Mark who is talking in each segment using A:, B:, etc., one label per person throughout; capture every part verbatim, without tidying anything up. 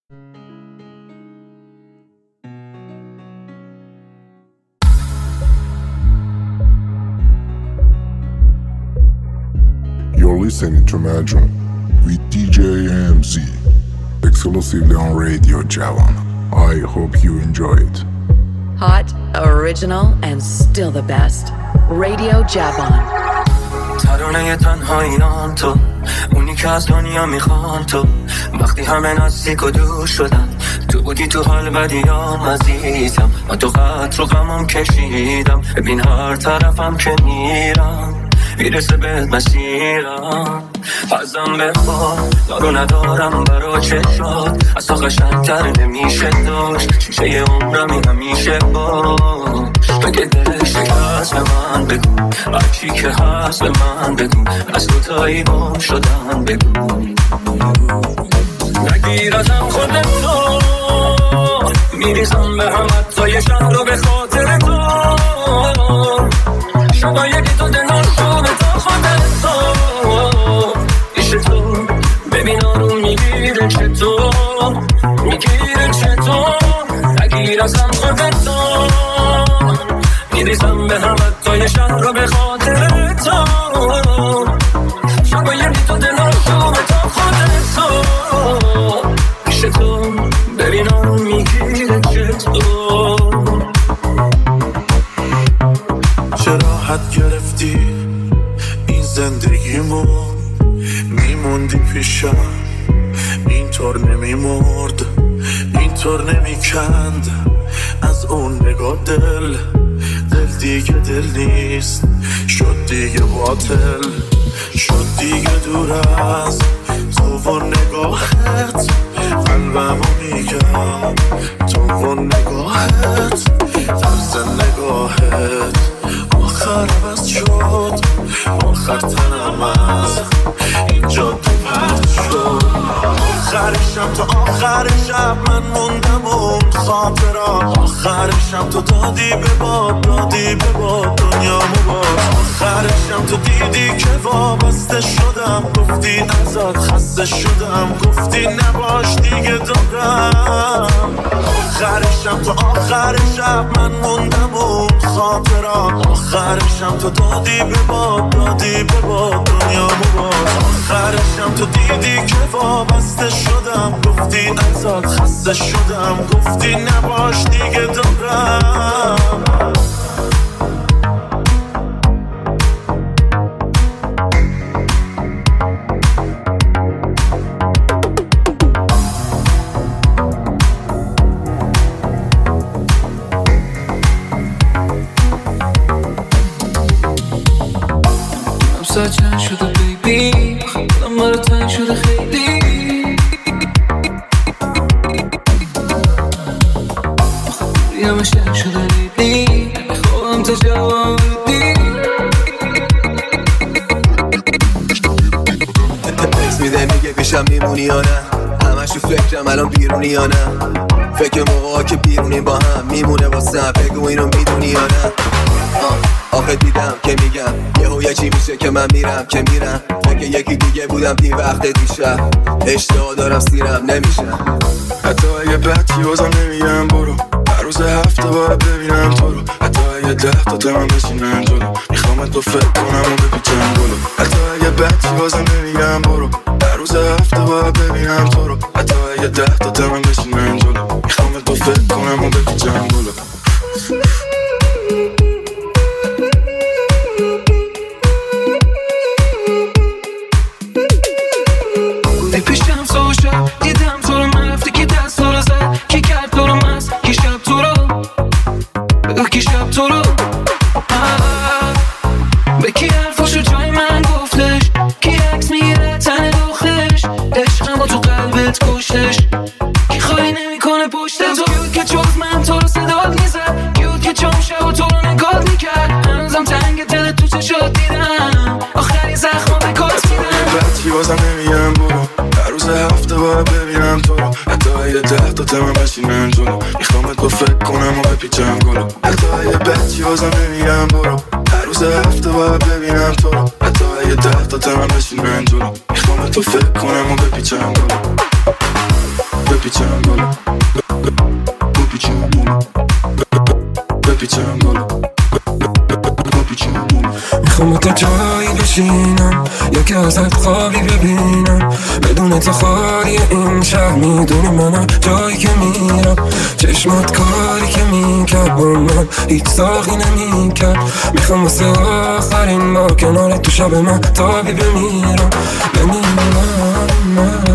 A: You're listening to Imagine with D J M Z, exclusively on Radio Javan. I hope you enjoy it.
B: Hot, original, and still the best. Radio Javan.
C: ترانه تنهاییان تو، اونی که از دنیا میخوان تو. وقتی همه نزدیک و دور شدن، تو بودی تو حال بدیام عزیزم. من تو خط رو غمم کشیدم، ببین هر طرفم که میرم میرسه بهت مسیرم. ازم بخواه دارو ندارم برا چشات، از تو قشنگتر نمیشه داشت. شیشه عمرمی همیشه باش. بگه دلش شکست به من بگو، هرچی که هست به من بگو. از دوتایی گم شدن بگو. نگیر ازم خودتو، میریزم به هم حتی یه شهر رو به خاطر تو. شما یکی تو دلان شو به تا خودتو. پیش تو ببین آروم میگیره چطور، میگیره چطور. نگیر ازم خودتو، میریزم به هم حتی یه شهر رو به خاطر تو. شما یکی تو دلان شو به تا خودتو. پیش تو ببین آروم میگیره چطور.
D: چه راحت گرفتی این زندگیمون، میموندی پیشم اینطور نمیمرد، اینطور نمیکند از اون نگاه. دل دل دیگه دل نیست، شد دیگه باطل، شد دیگه دور از تو و نگاهت. قلبمو میگم تو و نگاهت، طرز نگاهت آخر عوض شد. آخر تنم از اینجا تو پرد شد. آخرشم تو آخر شب من موندم اون خاطرات. آخرشم تو دادی به باد، دادی به باد دنیامو باد. آخرشم تو دیدی که وابسته شدم، گفتی ازت خسته شدم، گفتی نباش دیگه دارم. آخرشم تو آخر شب من موندم اون خاطرات. آخرشم تو دادی به باد، دادی به باد دنیامو باد. آخرشم تو دیدی که وابسته شدم، گفتی ازت خسته شدم، گفتی نباش دیگه دارم.
C: ساعت شده بیبی، خودم برای تنگ شده خیلی. خوری همه شنگ شده لیلی، خوابم تا جواب بدی.
E: تکس میده میگه پیشم میمونی یا نه، همشو فکرم الان بیرونی یا نه. فکر موقعا که بیرونی با هم میمونه واسم، بگو اینو میدونی یا نه. آخه دیدم که میگم یهو یه چی میشه که من میرم که میرم. فکر یکی دیگه بودم دی وقت دیشب، اشتها دارم سیرم نمیشم.
F: حتی اگه بدی بازم نمیگم برو، هر روز هفته باید ببینم تو رو. حتی اگه ده تا تمام بشینم جلو، میخوام تو فکر کنم و بپیچم جلو. حتی اگه بدی بازم نمیگم برو، هر روز هفته باید ببینم تو رو. حتی اگه ده تا تمام بشینم جلو، میخوام تو فکر کنم و بپیچم جلو.
C: پیشم سوشم دیدم تو رو، من رفته کی دست تو رو زد، کی کرد تو رو مست، کی شب تو رو بگو، کی شب تو رو به کی حرفاشو جای من گفتش، کی عکس میگیره تن دخترش، عشقم با تو قلبت کشتش، کی خواهی نمیکنه پشت تو. کیود که جز من تو رو صدات میزد، کیود که چون شب و تو رو نگات میکرد. هنوزم تنگ دل تو چشات دیدم، آخری زخما به کات میدم.
F: بچی بازم نمیگم برو، هر روز هفته باید ببینم تو رو. حتی اگه ده تا تمام بشینم جلو، میخوام تو فکر کنم و بپیچم گلو. حتی اگه بچی بازم نمیگم برو، هر روز هفته باید ببینم تو رو. حتی اگه ده تا تمام بشینم جلو، میخوام تو فکر کنم و بپیچم گلو. بپیچم بالا بپیچم بالا بپیچم بالا بپیچم بالا
G: میخوام تا جایی بشینم یکی ازت خوابی ببینم بدون تو خالی این شهر میدونی منم جایی که میرم چشمات کاری که میکرد با من هیچ ساقی نمیکرد میخوام واسه آخرین بار کنار تو شب من تابی بمیرم بمیرم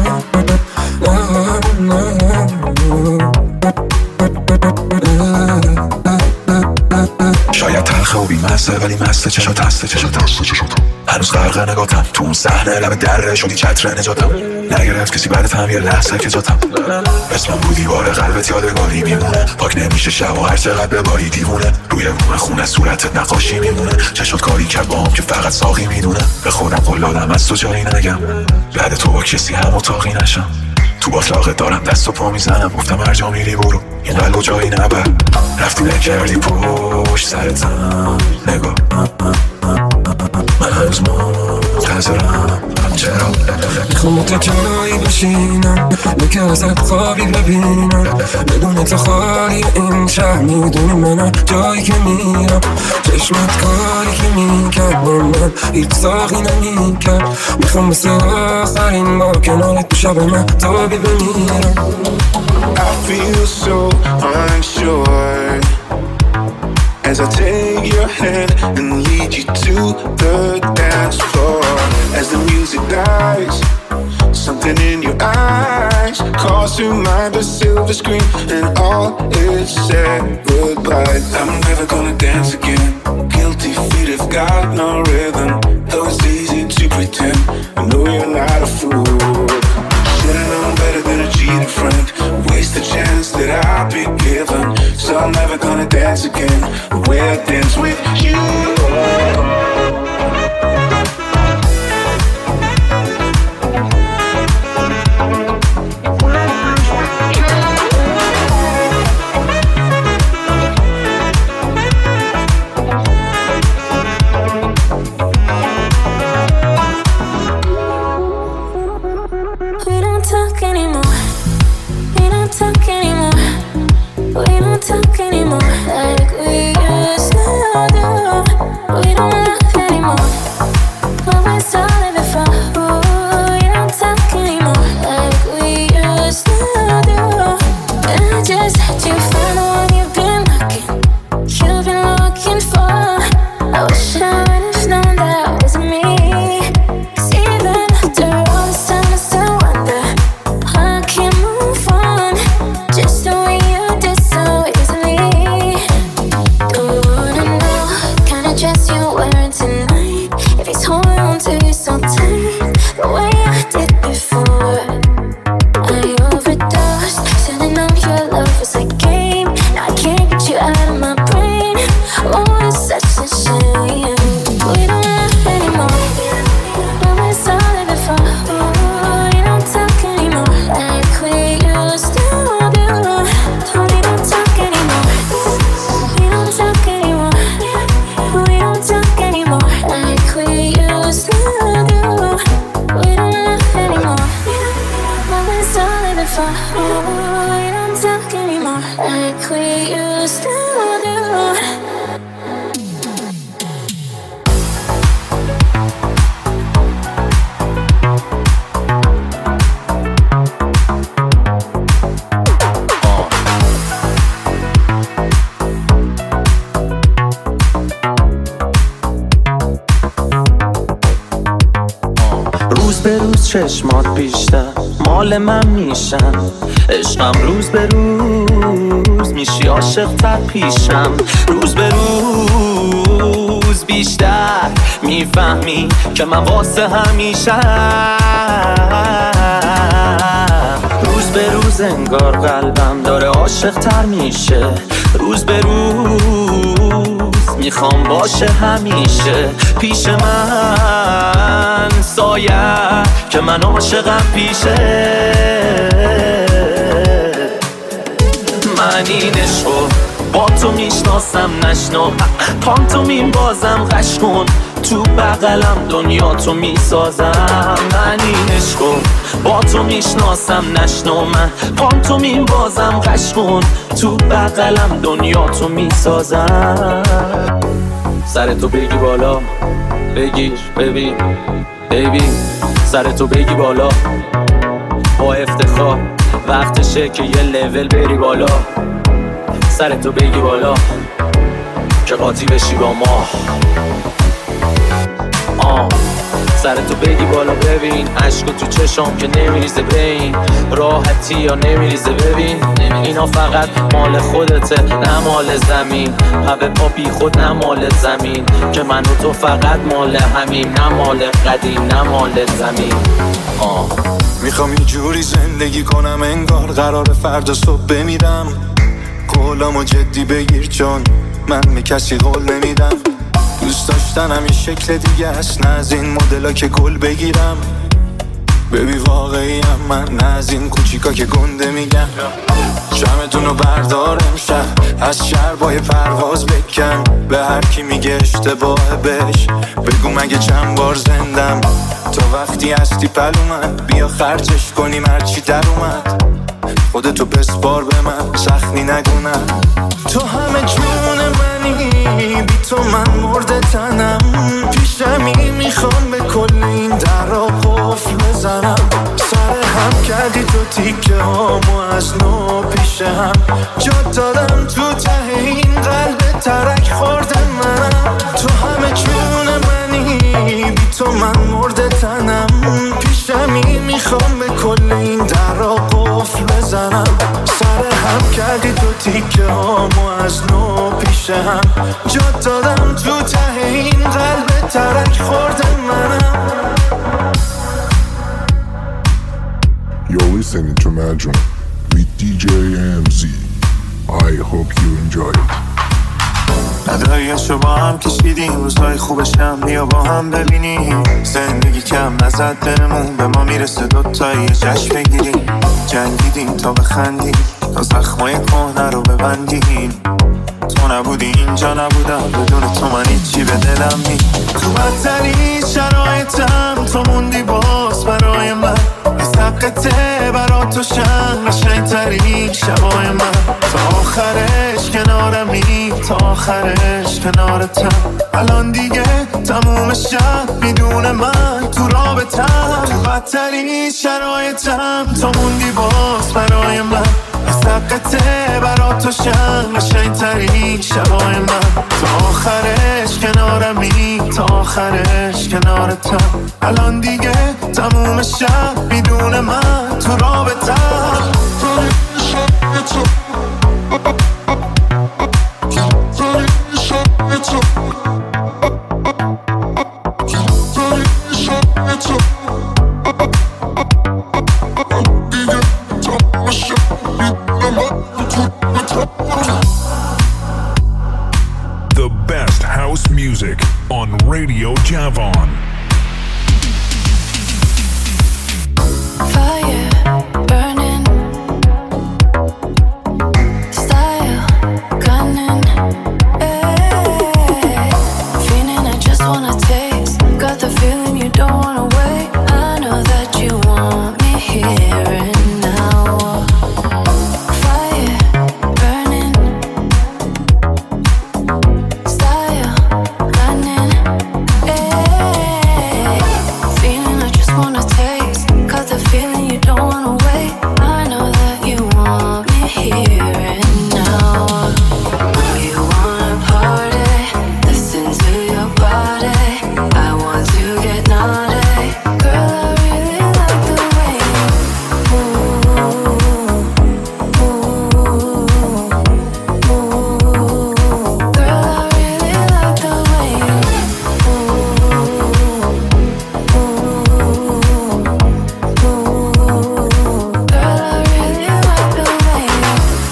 F: شاید تلخه و بیمسته ولی مسته چشات هسته چشات هسته چشات هنوز غرق نگاتم تو اون صحنه لب دره شدی چتر نجاتم نگرفت کسی بعد هم یه لحظه که جاتم اسمم بودی باره قلبت یادگاری میمونه پاک نمیشه شب و هر چقدر بباری دیوونه روی بوم خونه صورتت نقاشی میمونه چشات کاری کرد با هم که فقط ساقی میدونه به خودم قول دادم از تو جایی نگم بعد تو با کسی هم اتاقی نشم تو باطلاقت دارم دست و پا میزنم گفتم هر جا میری برو این قلب جایی نبر رفتی نکردی پشت سرتم نگاه من هنوز منتظرم چرا
G: میخوام تا جایی بشینم یکی ازت خوابی ببینم بدون تو خالی این شهر میدونی منم جایی که میرم چشمت کاری که میکرد با من هیچ ساقی نمیکرد میخوام مثل آخرین بار کنار تو شب من تابی بمیرم
F: I feel so unsure as I take your hand and lead you to the dance floor. As the music dies, something in your eyes calls to mind the silver screen, and all is said goodbye. I'm never gonna dance again. Guilty feet have got no rhythm, though it's easy to pretend. I know you're not a fool. Should've known better than a cheating friend. Waste the chance that I've been given. So I'm never gonna dance again. Where I dance with you.
H: چشمات بیشتر مال من میشن عشقم روز به روز میشی عاشق تر پیشم روز به روز بیشتر میفهمی که من واسه همیشه روز به روز انگار قلبم داره عاشق تر میشه روز به روز میخوام باشه همیشه پیش من سایه که من عاشقم پیشه من این عشقو با تو میشناسم نشنو پانتومین بازم قش کن تو بغلم دنیا تو میسازم. من این عشقو با تو میشناسم، نشنو من پام تو میبازم. قشقون تو بغلم دنیا تو میسازم. سر تو بگی بالا بگیر ببین بیبی، سر تو بگی بالا با افتخار. وقتشه که یه لول بری بالا. سر تو بگی بالا که قاطی بشی با ما. آه سر تو بگی بالا ببین، عشق تو چشم که نمیریزه بین راحتی یا نمیریزه. ببین اینا فقط مال خودته نه مال زمین. هوا پا بی خود نه مال زمین، که من و تو فقط مال همین. نه مال قدیم نه مال زمین. آه
F: میخوام یه جوری زندگی کنم انگار قرار فردا صبح بمیرم. قولامو جدی بگیر چون من به کسی قول نمیدم. دوست داشتنم یه شکل دیگه است، نه از این مدلا که گل بگیرم. ببی واقعی هم من، نه از این کوچیکا که گنده میگم. شمتونو بردار امشب از شربای پرواز بکن. به هر کی میگه اشتباهه بهش بگو مگه چند بار زندم. تا وقتی هستی پلومن بیا خرجش کنیم هرچی در اومد. خودتو بسپار به من سخنی نگونم. تو همه جون منی، بی تو من مرده تنم. پیشمی میخوام به کل این درا قفل بزنم. سر هم کردی تو تیکه هامو از نو پیش هم جا دادم. تو ته این قلب ترک خورده منم. تو همه جون منی، بی تو من مرده تنم. پیشمی میخوام به کل این درا قفل بزنم. سر هم کردی تو تیکه هامو از نو پیش هم جا دادم. تو ته این قلب ترک خورده منم.
A: You're listening to Imagine with دی جی ام زی. I hope you enjoy it.
F: ندایشو با هم کشیدیم، روزهای خوبش هم بیا با هم ببینیم. زندگی کم نزد بهمون، به ما میرسه دوتایی جشن بگیریم. جنگیدیم تا بخندیم، تا زخمای کهنه رو ببندیم. تو نبودی اینجا نبودم، بدون تو من هیچی به دلم نی. تو بدترین شرایطم تو موندی باز برای من. از حقته برا تو شن قشنگترین شبای من. تا آخرش کنارمی، تا آخرش کنارتم. الان دیگه تموم شب میدونه من تو رابطم. تو بدترین شرایطم تو موندی باز برای من. از حقته برا تو شن قشنگترین شبای من. تا آخرش کنارمی، تا آخرش کنارتم. الان دیگه تموم شب میدونه من تو رابطم.
A: The best house music on Radio Javon.
I: Fire burning, style gunning, ay. Feeling I just wanna taste. Got the feeling you don't wanna wait. I know that you want me here and now. Fire burning, style gunning, ay. Feeling I just wanna taste. Got the feeling you don't wanna wait. I know that you want me here and now. Oh, you wanna party? Listen to your body. I want to get naughty. Girl, I really like the way you move, move, move. Girl, I really like the way you move, move. Girl, I really like the way you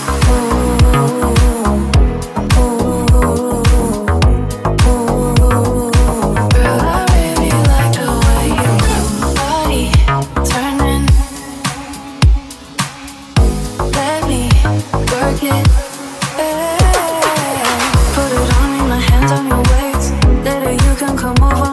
I: Girl, I really like the way you move. Body turning, let me work it. Hey. Put it on me, my hands on your waist. Later you can come over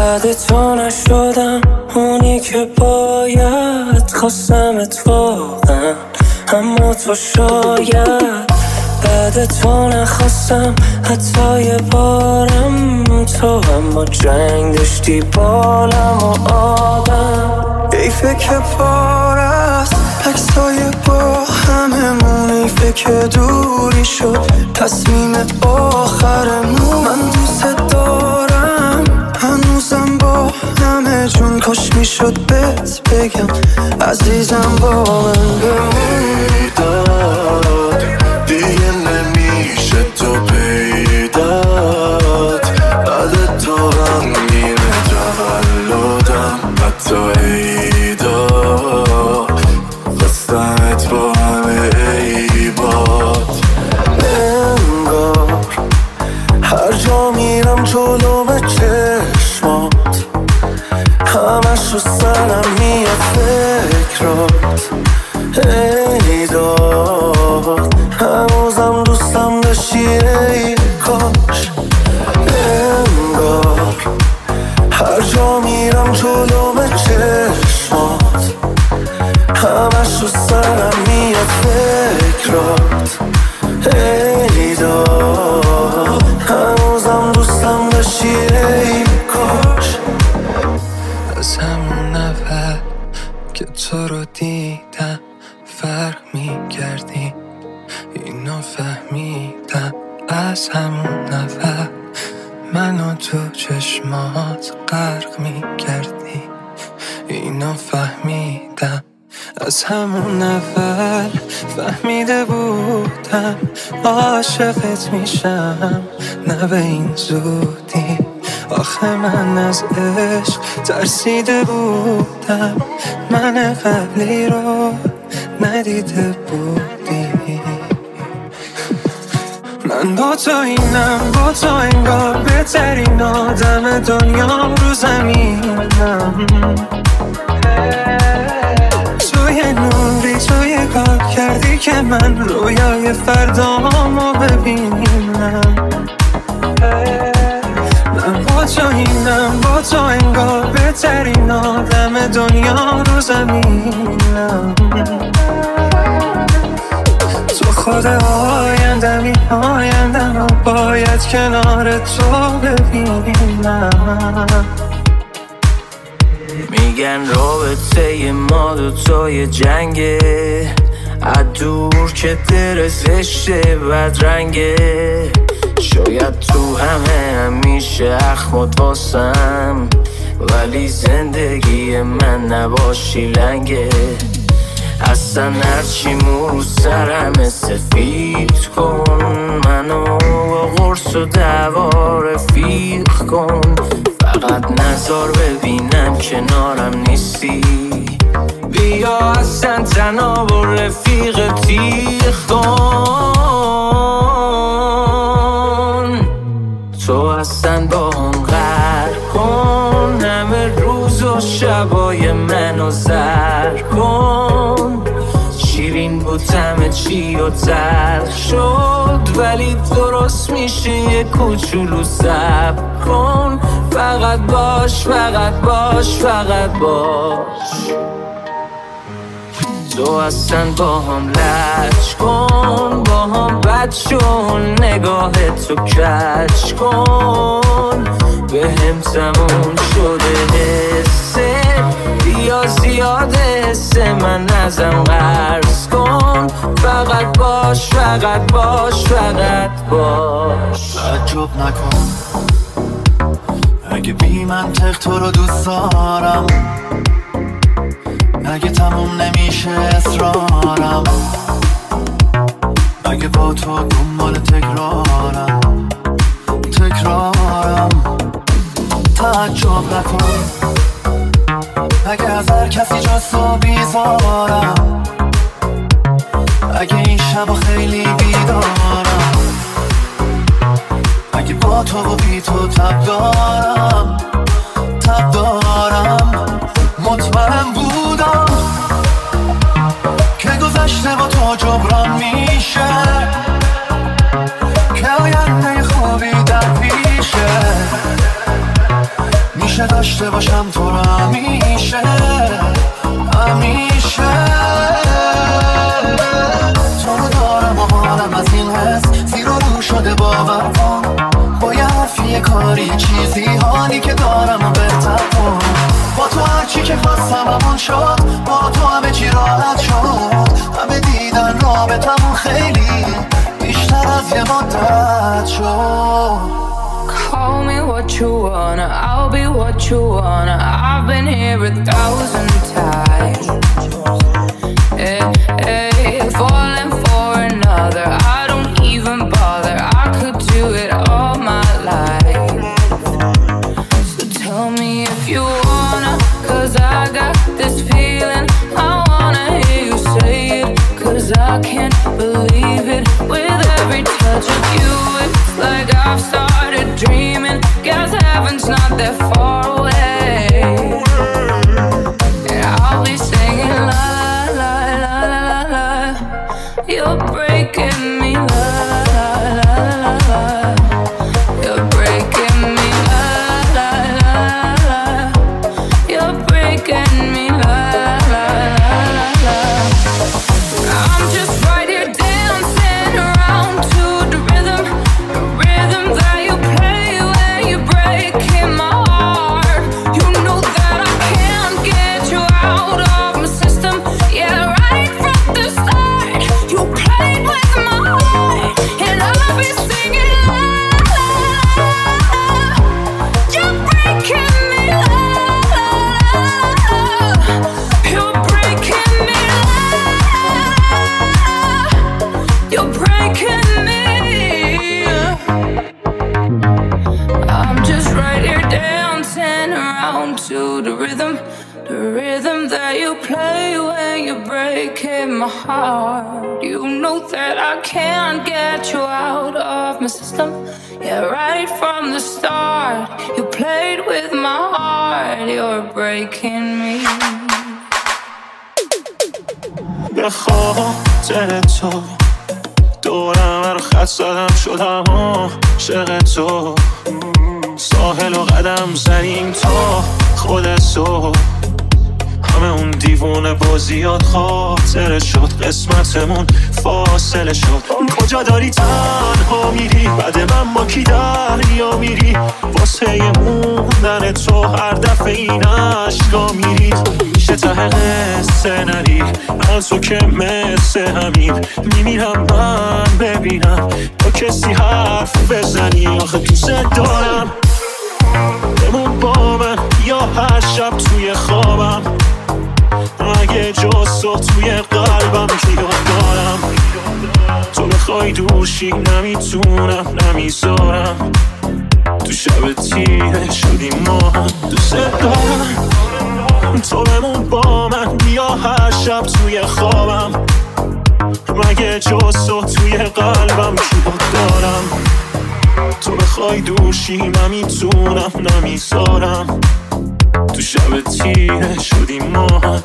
J: بعد تو نشدم اونی که باید، خواستم اتفاقا اما تو شاید بعد تو نخواستم حتی یه بارم، تو اما جنگ داشتی بالم و آدم. ایفه که پار است عکسای با هممون، ایفه که دوری شد تصمیم آخرمون. من دوست دارم هنوزم با همه جون، کاش میشد بهت بگم عزیزم با من بمون.
D: داد دیگه نمیشه تو پیدات، بعد تو غمگین تولدم حتی عیدا، خواستمت با همه عیبات.
J: انگار هر جا میرم جلو به چشمات، همش رو سرم میاد فکرات. ای داد هنوزم دوستم داشتی ای کاش. انگار هر جا میرم جلو به چشمات، همش رو سرم میاد فکرات. ای داد هنوزم دوستم داشتی ای کاش. از همون نفر که تو رو دیدم فرق می‌کردی، اینو فهمیدم. از همون نفر منو تو چشمات غرق می‌کردی، اینو فهمیدم. از همون نفر فهمیده بودم عاشقت میشم، نه به این زودی. آخه من از عشق ترسیده بودم، من قبلی رو ندیده بودی. من با تو اینم، با تو انگار بهترین آدم دنیام رو زمینم. توی نوری توی کار کردی که من رویای فردامو ببینم. من با تو اینم، با تو انگار بهترین آدم دنیا رو زمینم. تو خود آیندمی، آیندم باید کنار تو ببینم. میگن رابطه ما دوتای جنگه، از دور که در زشته بدرنگه. شاید تو همه همیشه اخمات واسم، ولی زندگی من نباشی لنگه. اصلا هرچی مو رو سرم سفید کن، منو با قرص و دوا رفیق کن. فقط نظر ببینم کنارم نیستی، بیا اصلا تنها با رفیق تیغ کن. تو اصلا با هم غرق کن، همه روز و شبای منو زر کن. شیرین بود همه چی و تلخ شد، ولی درست میشه یه کوچولو صبر کن. فقط باش، فقط باش، فقط باش. تو اصلا با هم لج کن، با هم بد شون، نگاه تو کج کن. به هم تموم شده حسه، بیا زیاده حسه من ازم قرض کن. فقط باش، فقط باش، فقط باش.
K: تعجب نکن اگه بی منطق تو رو دوست دارم، اگه تموم نمیشه اصرارم، اگه با تو دنبال تکرارم تکرارم. تعجب نکن اگه از هر کسی جز تو بیزارم، اگه این شب خیلی بیدارم، اگه با تو و بی تو تب دارم تب دارم. مطمئن بودم که گذشته با تو جبران میشه، که آینده خوبی در پیشه. میشه داشت داشته باشم تو رو همیشه همیشه. تو رو دارم و حالم از این حس زیر و رو شده باور کن. با یه حرفی کاری چیزی حالی که دارم و بهتر کن. با تو هرچی که خواستم همون شد. با تو همه چی راحت شد. همه دیدن رابطمون خیلی بیشتر از یه مدت شد.
J: Call me what you wanna, I'll be what you wanna. I've been here a thousand times. Hey, hey, falling for another, I don't even bother. I could do it all my life. So tell me if you wanna, cause I got this feeling. I wanna hear you say it, cause I can't believe it. With every touch of you, it's like I've started dreaming. Guess heaven's not that far away. And I'll be singing la la la la la la. You're breaking me la la la la la. You're breaking me la la la la. You're breaking me la la la la. I'm just right here dancing around to the rhythm, the rhythm that you play when you're breaking my heart. You know that I can't get you out of my system. Yeah, right from the start, you played with my heart, and I'll be singing la la la. You're breaking me la la la. You're breaking me la. You're breaking me. I'm just right here dancing around to the rhythm, the rhythm that you play when you're breaking my heart. You know that I can't get you out of my system. Yeah, right from the start, you played with my heart. You're breaking me.
H: به خاطر تو دورم هر خط زدم شدم عاشق تو. ساحل و قدم زنیم تا خود تو. همه اون دیوونه بازیات خاطره شد. قسمتمون فاصله شد. کجا داری تنها میری بعد من با کی دریا میری. واسه موندن تو هر دفعه این عشقا میری. میشه ته قصه نری از تو که مثل همین میمیرم من ببینم با کسی حرف بزنی. آخه دوست دارم بمون با من یا هر شب توی خوابم. اگه جز تو توی قلبم که یاد دارم تو بخوای دوشی نمیتونم نمیذارم. تو شب تیره شدیم ما هم دوست دارم. تو بمون با من یا هر شب توی خوابم. مگه جز تو توی قلبم که یاد دارم تو بخوای دوشی نمیتونم نمیذارم. تو شب تیره شدیم ما هم.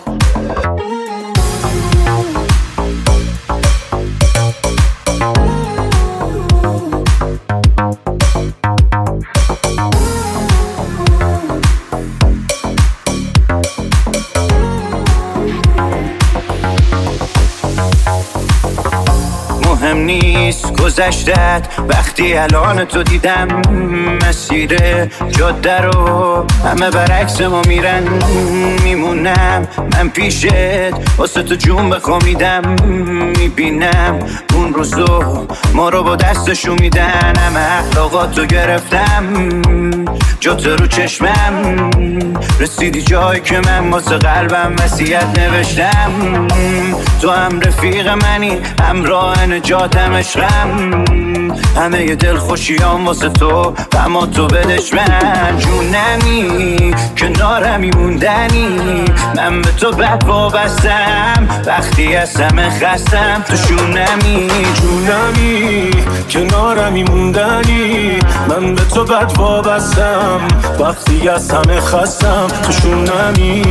L: مهم نیست گذشتت وقتی الان تو دیدم مسیر جاده رو همه برعکس ما میرن. میمونم من پیشت واسه تو جون بخومیدم. میبینم اون روزو ما رو با دستشون میدن. همه اخلاقاتو گرفتم جات رو چشمم. رسیدی جایی که من واسه قلبم وصیت نوشتم. تو هم رفیق منی همراه نجاتم عشقم. همه ی دل خوشیام واسه تو اما تو بدش من. جونمی کنارمی موندنی من به تو بد وابستم. وقتی از همه خستم تو شونمی.
M: جونمی کنارمی موندنی من به تو بد وابستم. وقتی از همه خستم تو شونمی.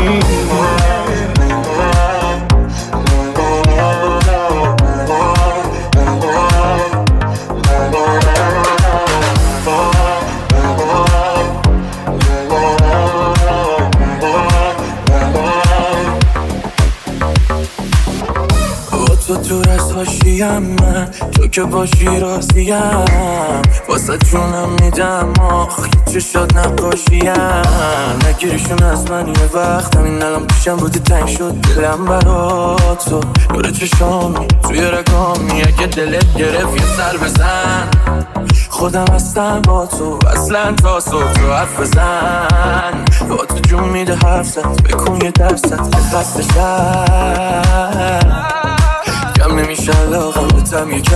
M: نقاشیم من، تو که باشی راضیم، واسه جونم میدم آخ چه شد نقاشیم. نگیریشون از من یه وقت، همین الان پیشم بودی تنگ شد دلم برا تو. نور چشامی توی رگامی، اگه دلت گرفت یه سر بزن. خودم هستم با تو اصلا تا صبح تو حرف بزن. با تو جون میده حرف زد، بکن یه درست که خسته شد. کم نمیشه علاقم بتم یکم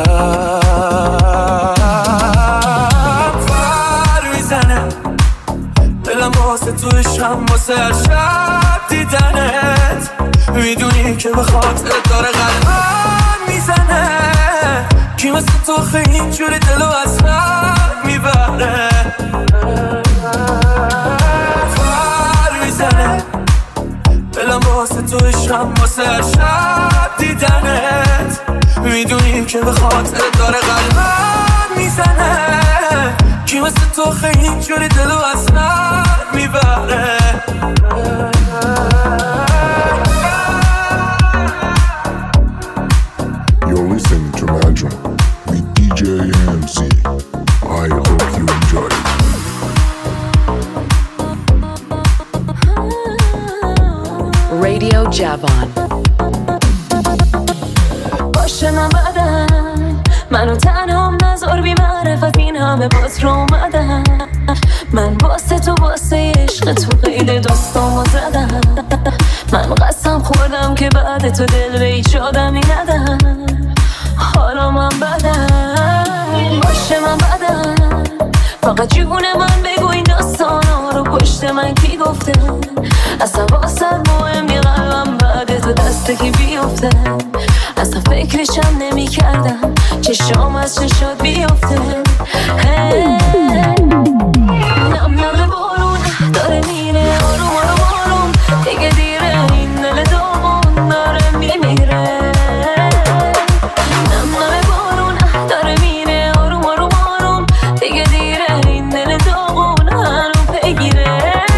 M: پر میزنه دلم واسه تو عشقم، واسه هر شب دیدنت. میدونی که به خاطرت داره قلبم میزنه. کی مثل تو خیلی اینجوری دلو از من میبره. پر میزنه دلم واسه تو عشقم، واسه هر شب دیدنت. میدونی که به خاطرت داره قلبم میزنه. کی مثل تو خیلی اینجوری دلو از من میبره.
A: You're listening to Imagine with D J M C. I hope you enjoy it.
B: Radio Javon.
N: باشه من بدن منو تنها نذار بی معرفت، این همه باز رو اومدن. من واسه تو واسه عشق تو قید داستامو زدم. من قسم خوردم که بعد تو دل به هیچ آدمی ندم. حالا من بدن باشه من بدن، فقط جون من بگو این داستانا رو پشت من کی گفته. اصلا واسه مهم نی قلبم بعد تو دست کی بیفته. اصلا فکرشم نمی کردم چشام از چشات بیفته. نم نم بارون داره میره آروم آروم آروم، دیگه دیره این دل داغون داره میمیره. نم نم بارون داره میره آروم آروم آروم، دیگه دیره این دل داغون هنو بگیره.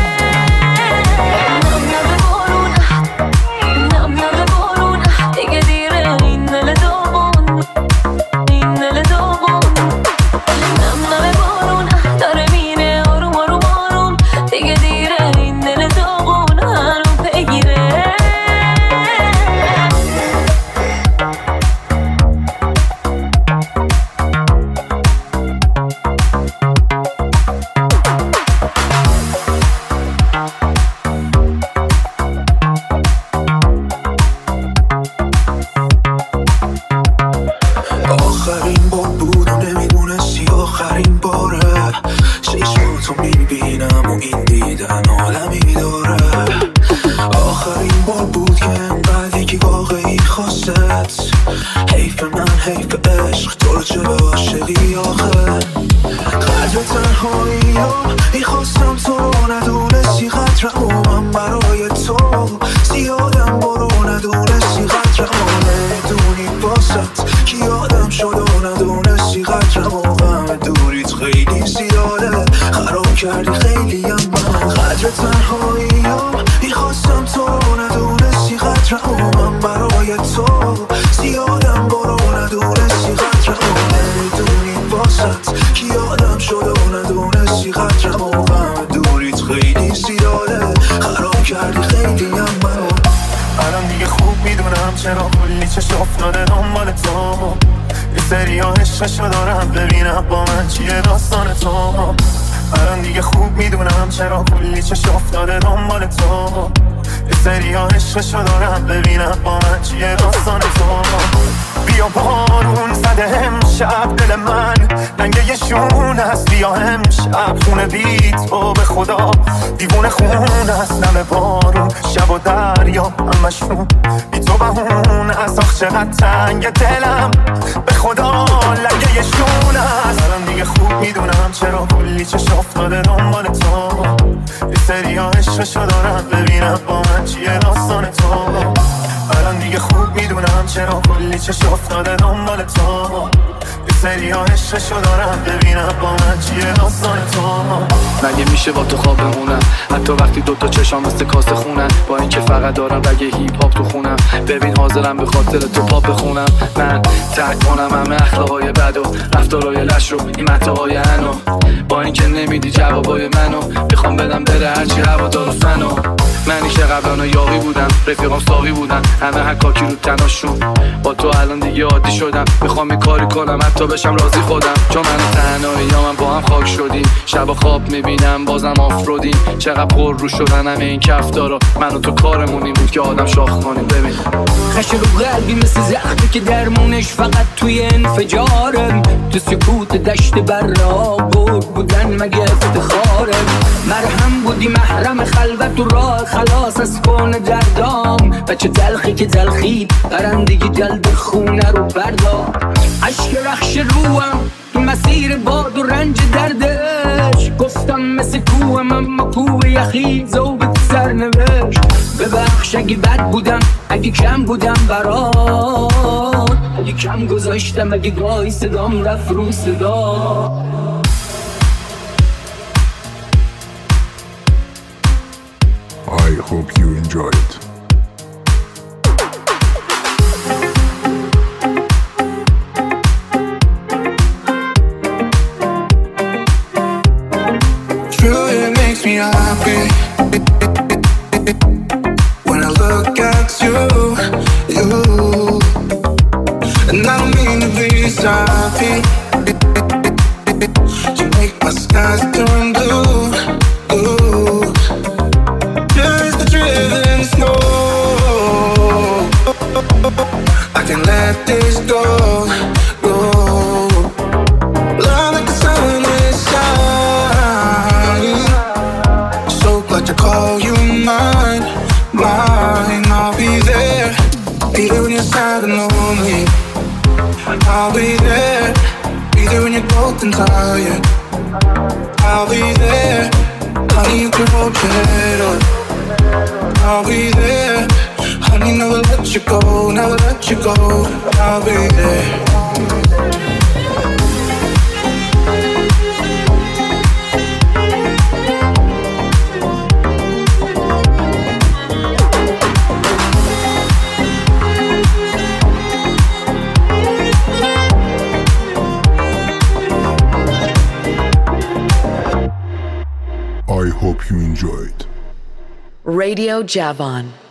N: نم نم بارون نم نم بارون، دیگه دیره این دل داغون این دل داغون. نم نم بارون داره میره آروم آروم آروم، دیگه دیره این دل داغون هنو بگیره.
F: آخرین بار بود و نمیدونستی آخرین باره. چشماتو میبینم و این دیدن عالمی داره. آخرین بار بود که انقدر یکی واقعی خواستت. حیف من حیف عشق، تو رو چرا عاشقی آخه. قدر تنهایی ها میخواستم تو رو ندونستی قدرم و من برای تو زیادم برو ندونستی قدرم و نمیدونی باست کی آدم شد و ندونستی قدرم و غم دوریت خیلی زیاده. خراب کردی خیلی هم من قدر تنهایی ها میخواستم تو رو ندونستی قدرم و من برای تو زیادم برو ندونستی قدرم و نمیدونی باست کی آدم شد و ندونستی قدرم و غم دوریت خیلی زیاده. خراب کردی خیلی هم منو.
M: الان دیگه خوب میدونم چرا کلی چشم افتاده دنبال تو. یه سری ها عشقشو دارم ببینم با من چیه داستان تو. الان دیگه خوب میدونم چرا کلی چشم افتاده دنبال تو. یه سری ها عشقشو دارم ببینم با من چیه داستان تو. بیا بارون زده امشب دل من لنگه یه شون هست. بیا امشب خونه بی تو به خدا دیوونه خون هست. نم بارون شب و دریا همشون بی تو بهون هست. آخ چقدر تنگ دلم به خدا لنگه یه شون هست. الان دیگه خوب میدونم چرا کلی چشم افتاده دنبال تو. یه سری ها عشقشو دارم ببینم با من چیه داستان تو. الان دیگه خوب میدونم چرا کلی چشم افتاده دنبال تو. یه سری ها عشقشو دارم ببینم با من چیه داستان تو.
O: مگه میشه با تو خواب بمونم؟ حتی وقتی دوتا چشام مثل کاسه خونن، با اینکه فقط دارم رگ هیپ هاپ تو خونم. ببین حاضرم به خاطر تو پاپ بخونم. من ترک کنم همه اخلاقای بد و رفتارای لش رو، این متاهای انو، با اینکه نمیدی جوابای منو. میخوام بدم بره هرچی هوادار و فنو. منی که قبلا یاقی بودم، رفیقام ساقی بودن، همه حکاکی رو تناشون. با تو الان دیگه عادی شدم، میخوام این کاری کنم حتی بشم راضی خودم. چون من تنهایی یا من با هم خاک شدیم، شب خواب میبینم بازم آفرودیم. چقدر پر رو شدن همه این کفتارا، من و تو کارمون این بود که آدم شاخ کنیم. ببین
J: خش رو قلبی مثل زخمی که درمونش فقط توی انفجارم. تو سکوت دشت برا برد بودن مگه افتخارم. مرهم بودی محرم خلوت و راه خلاص از کن دردام. بچه تلخی که تلخی برندگی جلد خونه رو بردار. عشق رخش روم تو مسیر باد و رنج دردش. گفتم مثل کوهم اما کوه یخی زوبت سرنوشت. ببخش اگه بد بودم، اگه کم بودم برات، اگه کم گذاشتم، اگه گاهی صدام رفت رو صدا.
A: I hope you enjoy it.
D: True, it makes me happy when I look at you, you. And I don't mean to be sappy. You make my skies turn blue, blue. Just the driven snow. I can't let this go, go. Love like the sun is shining. So glad to call you mine, mine. I'll be there, be there when you're sad and lonely. I'll be there, be there when you're broke and tired. I'll be there, honey, you can hold your head up. I'll be there, honey, never let you go, never let you go. I'll be there.
A: I hope you enjoyed.
B: Radio Javon.